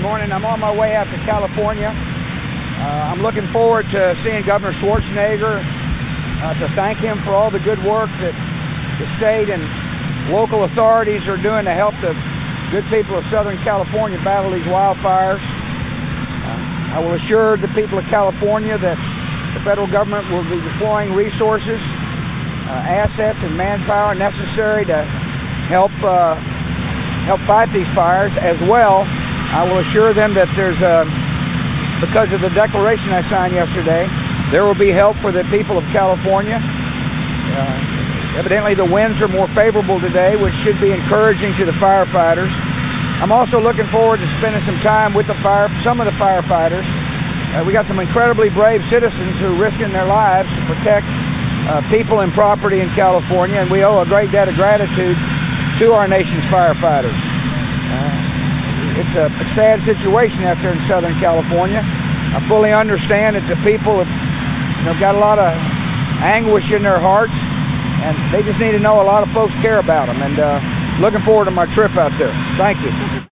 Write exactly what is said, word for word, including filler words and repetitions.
morning. I'm on my way out to California. Uh, I'm looking forward to seeing Governor Schwarzenegger, uh, to thank him for all the good work that the state and local authorities are doing to help the good people of Southern California battle these wildfires. Uh, I will assure the people of California that the federal government will be deploying resources, uh, assets, and manpower necessary to help uh, help fight these fires. As well, I will assure them that there's a, because of the declaration I signed yesterday, there will be help for the people of California. Uh, evidently the winds are more favorable today, which should be encouraging to the firefighters. I'm also looking forward to spending some time with the fire, some of the firefighters. Uh, we got some incredibly brave citizens who are risking their lives to protect uh, people and property in California, and we owe a great debt of gratitude to our nation's firefighters. Uh, it's a, a sad situation out there in Southern California. I fully understand that the people have, you know, got a lot of anguish in their hearts, and they just need to know a lot of folks care about them. And uh, looking forward to my trip out there. Thank you.